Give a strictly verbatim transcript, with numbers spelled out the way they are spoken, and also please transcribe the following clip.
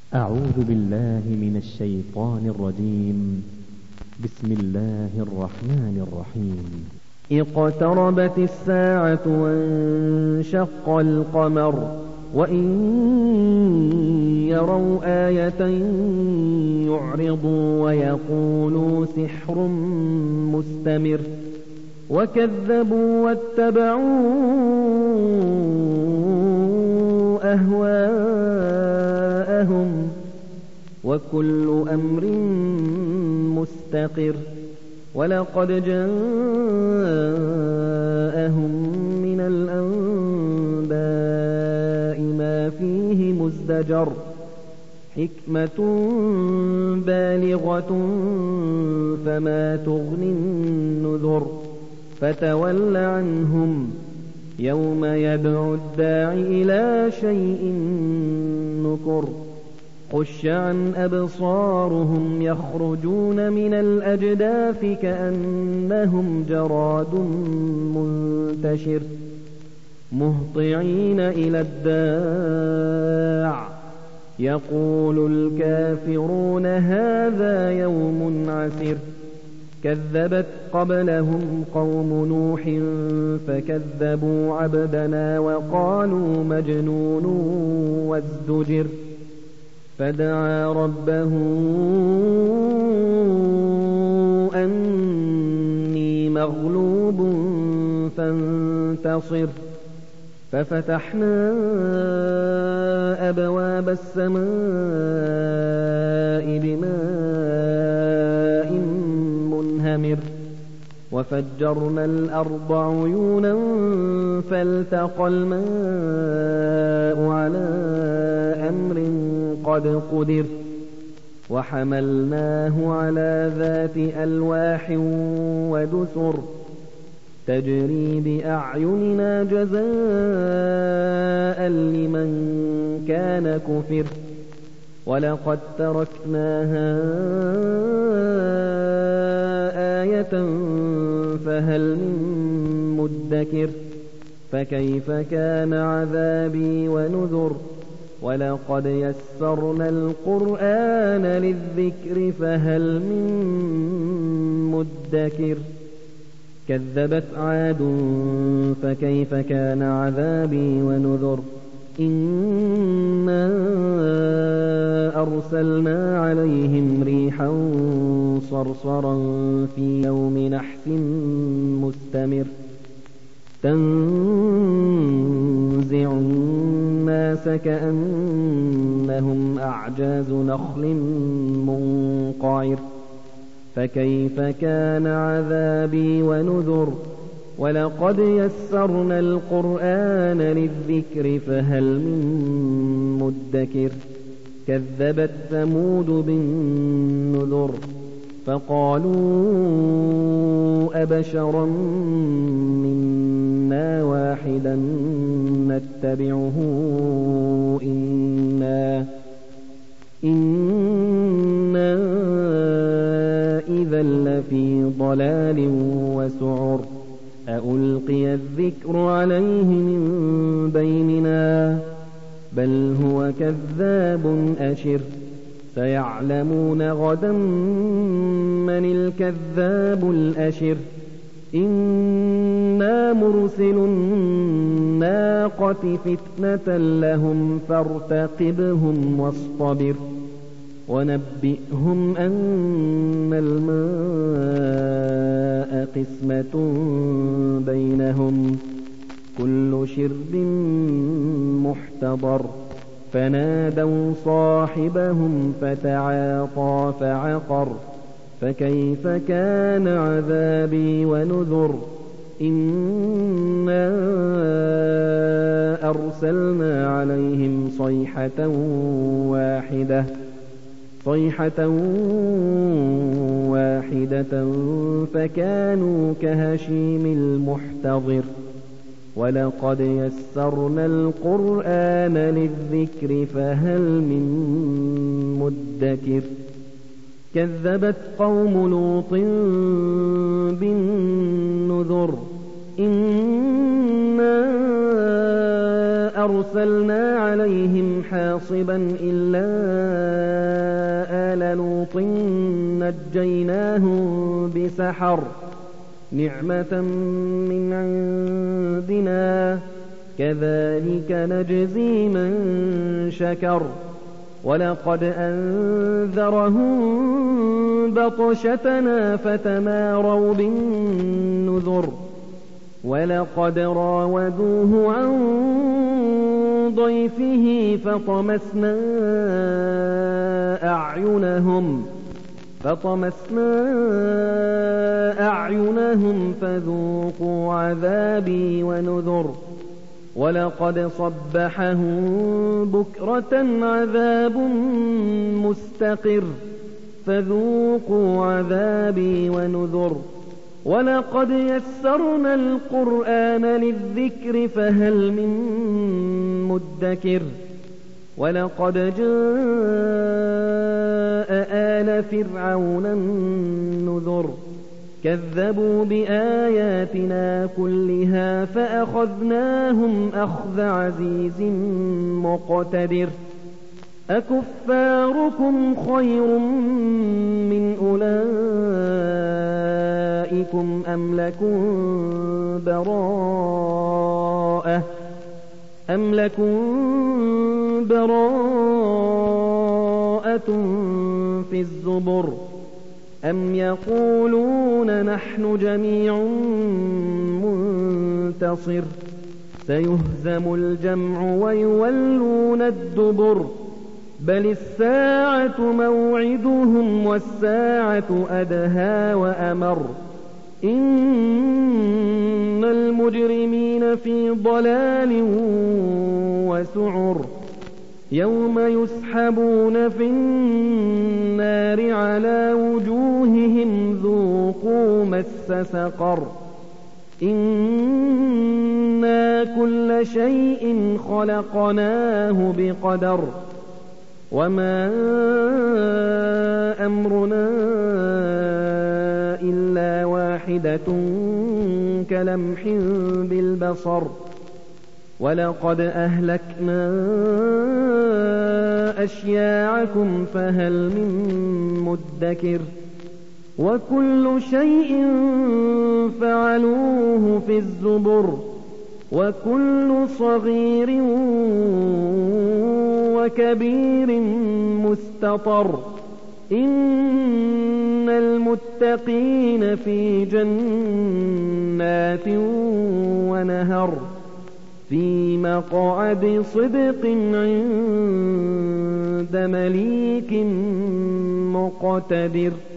أعوذ بالله من الشيطان الرجيم. بسم الله الرحمن الرحيم. اقتربت الساعة وانشق القمر وإن يروا آية يعرضوا ويقولوا سحر مستمر وكذبوا واتبعوا أهواءهم وكل أمر مستقر ولقد جاءهم من الأنباء ما فيه مزدجر حكمة بالغة فما تغني النذر فتول عنهم يوم يدعو الداع إلى شيء نكر خش عن أبصارهم يخرجون من الأجداث كأنهم جراد منتشر مهطعين إلى الداع يقول الكافرون هذا يوم عسر كذبت قبلهم قوم نوح فكذبوا عبدنا وقالوا مجنون وازدجر فدعا ربه أني مغلوب فانتصر ففتحنا أبواب السماء بماء منهمر وفجرنا الأرض عيونا فالتقى الماء على أمر قد قدر وحملناه على ذات ألواح ودسر تجري بأعيننا جزاء لمن كان كفر ولقد تركناها آية فهل من مدكر فكيف كان عذابي ونذر ولقد يسرنا القرآن للذكر فهل من مدكر كذبت عاد فكيف كان عذابي ونذر إنا أرسلنا عليهم ريحا صرصرا في يوم نحس مستمر تنزع الناس كأنهم أعجاز نخل منقعر فكيف كان عذابي ونذر ولقد يسرنا القرآن للذكر فهل من مدكر كذبت ثمود بالنذر فقالوا أبشرا منا واحدا نتبعه إنا إنا إذا لفي ضلال وسعر أألقي الذكر عليه من بيننا بل هو كذاب أشر سيعلمون غدا من الكذاب الأشر إنا مرسل الناقة فتنة لهم فارتقبهم واصطبر ونبئهم أن الماء قسمة بينهم كل شرب محتضر فنادوا صاحبهم فتعاطى فعقر فكيف كان عذابي ونذر إنا أرسلنا عليهم صيحة واحدة صيحة واحدة فكانوا كهشيم المحتضر ولقد يسرنا القرآن للذكر فهل من مدكر كذبت قوم لوط بالنذر إنا أرسلنا عليهم حاصبا إلا آل لوط نجيناهم بسحر نعمة من عندنا كذلك نجزي من شكر ولقد أنذرهم بطشتنا فتماروا بالنذر ولقد راودوه عن ضيفه فطمسنا أعينهم فطمسنا أعينهم فذوقوا عذابي ونذر ولقد صبحهم بكرة عذاب مستقر فذوقوا عذابي ونذر ولقد يسرنا القرآن للذكر فهل من مدكر ولقد جاء آل فرعون النذر كذبوا بآياتنا كلها فأخذناهم أخذ عزيز مقتدر أكفاركم خير من أولئكم أم لكم براءة أم لكم براءة في الزبر أم يقولون نحن جميع منتصر سيهزم الجمع ويولون الدبر بل الساعة موعدهم والساعة أدهى وأمر إن المجرمين في ضلال وسعر يوم يسحبون في النار على وجوههم ذوقوا مس سقر إنا كل شيء خلقناه بقدر وما أمرنا إلا واحدة كلمح بالبصر ولقد أهلكنا أشياعكم فهل من مدكر وكل شيء فعلوه في الزبر وكل صغير وكبير مستطر إن المتقين في جنات ونهر في مقعد صدق عند مليك مقتدر